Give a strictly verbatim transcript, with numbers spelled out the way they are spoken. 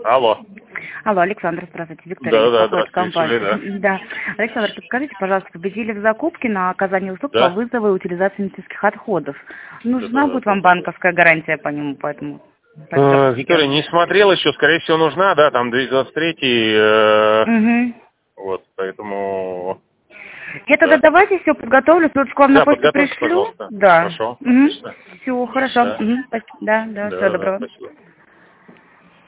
Алло. Алло, Александр, здравствуйте. Виктория, Да, да, Поход, здравствуйте, компания. Да. Александр, подскажите, пожалуйста, победили в закупке на оказание услуг Да. по вызову и утилизации медицинских отходов. Нужна Это- будет вам банковская гарантия по нему, поэтому... Э, Виктория, не смотрел еще, скорее всего, нужна, да, там двести двадцать три, э, Угу. вот, поэтому... Я тогда Да. давайте все подготовлю, ссылочку вам на Да, почту подготовьте, пришлю. пожалуйста. Да. Хорошо, Угу. отлично. Все, хорошо. Да, Угу. Да, да, всего да, да, доброго. спасибо.